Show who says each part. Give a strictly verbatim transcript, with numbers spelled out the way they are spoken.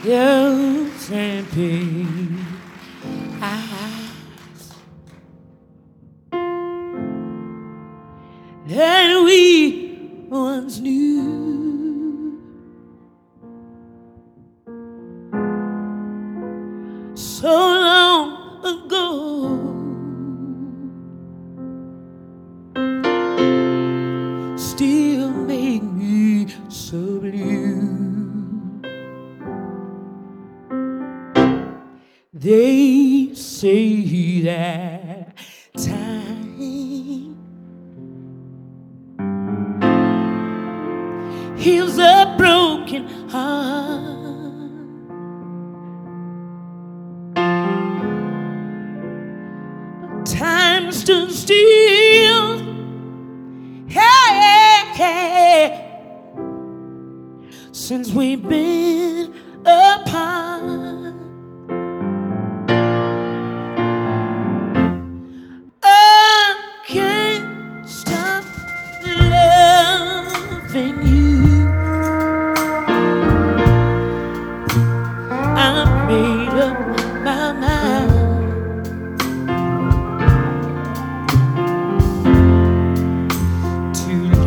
Speaker 1: Yes, and pain. Eyes that we once knew, so long ago, still make me so blue. They say that time heals a broken heart, but time stood still. Hey, hey, since we've been apart. I can't stop loving you.